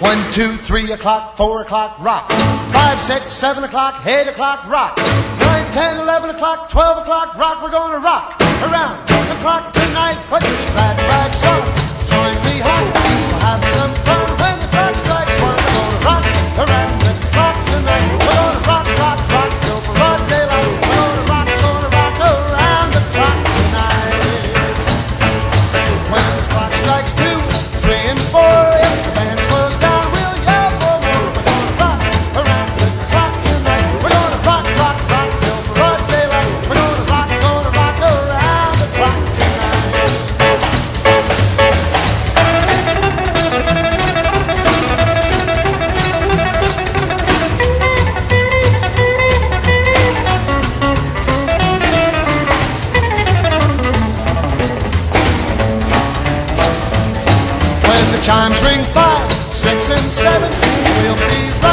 1, 2, 3 o'clock, 4 o'clock, rock. 5, 6, 7 o'clock, 8 o'clock, rock. 9, 10, 11 o'clock, 12 o'clock, rock. We're gonna rock around the clock tonight. Put your glad rags on, join me home. We'll have some fun when the clock strikes 1. We're gonna rock around the clock tonight. We're gonna rock, rock, rock till broad daylight. We're gonna rock around the clock tonight. When the clock strikes 2, 3, and 4, if the band slows down, we'll yell for more. We're gonna rock around the clock tonight. We're gonna rock, rock, rock till broad daylight. We're gonna rock around the clock tonight. When the chimes ring 5, 6, and 7, we'll be right